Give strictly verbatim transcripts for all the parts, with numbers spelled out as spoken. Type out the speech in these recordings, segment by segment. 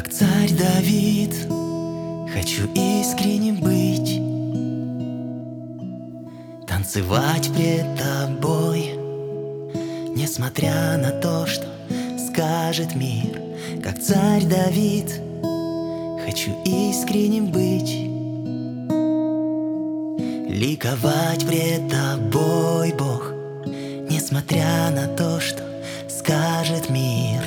Как царь Давид, хочу искренним быть, танцевать пред тобой, несмотря на то, что скажет мир. Как царь Давид, хочу искренним быть, ликовать пред тобой, Бог, несмотря на то, что скажет мир.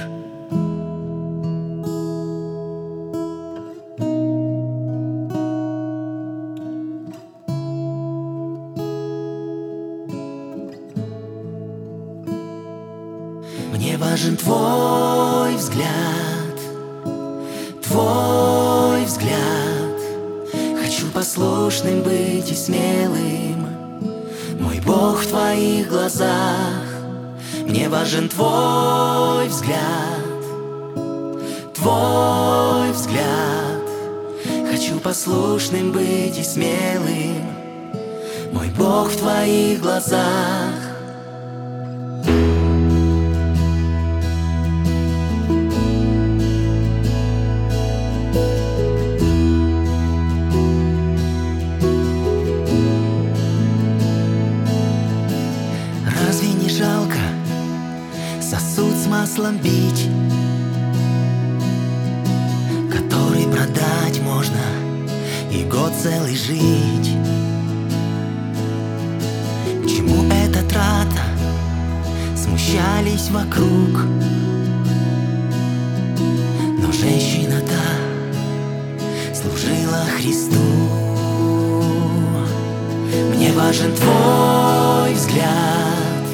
Мне важен твой взгляд, твой взгляд. Хочу послушным быть и смелым, мой Бог, в твоих глазах. Мне важен твой взгляд, твой взгляд. Хочу послушным быть и смелым, мой Бог, в твоих глазах. Разве не жалко сосуд с маслом бить, который продать можно и год целый жить? К чему эта трата? Смущались вокруг, но женщина та служила Христу. Мне важен твой взгляд,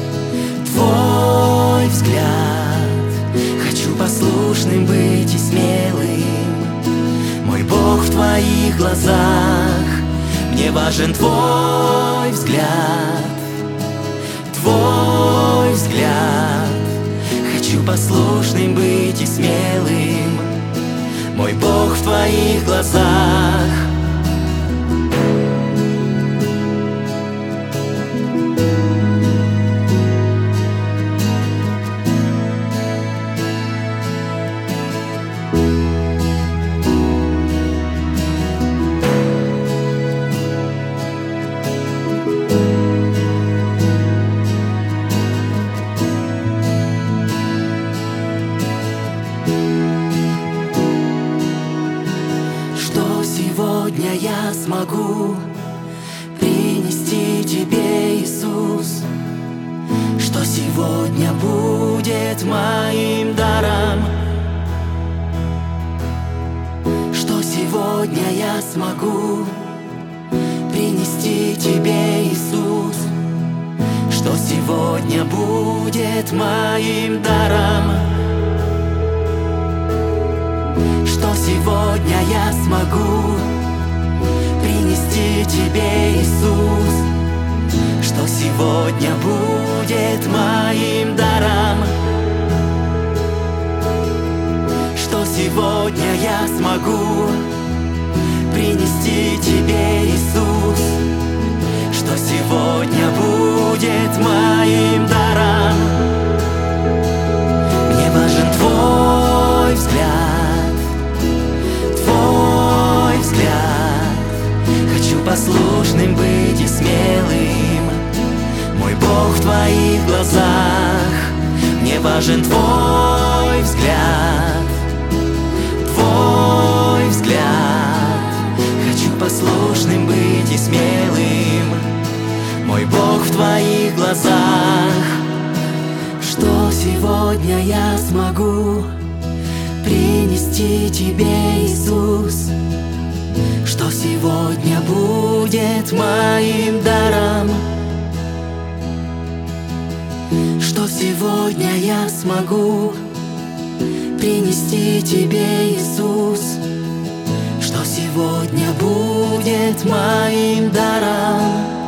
твой взгляд. Хочу послушным быть и смелым, мой Бог, в твоих глазах. Мне важен твой взгляд, твой взгляд. Хочу послушным быть и смелым, мой Бог, в твоих глазах. Сегодня я смогу принести тебе, Иисус, что сегодня будет моим даром, что сегодня я смогу принести тебе, Иисус, что сегодня будет моим даром, что сегодня я смогу принести тебе, Иисус, что сегодня будет моим даром, что сегодня я смогу принести тебе, Иисус, что сегодня будет моим даром. Мне важен твой взгляд, твой взгляд. Хочу послушным быть и смелым, мой Бог, в твоих глазах. Мне важен твой взгляд, твой взгляд. Хочу послушным быть и смелым, мой Бог, в твоих глазах. Что сегодня я смогу принести тебе, Иисус, что сегодня будет моим даром, что сегодня я смогу принести тебе, Иисус, что сегодня будет моим даром.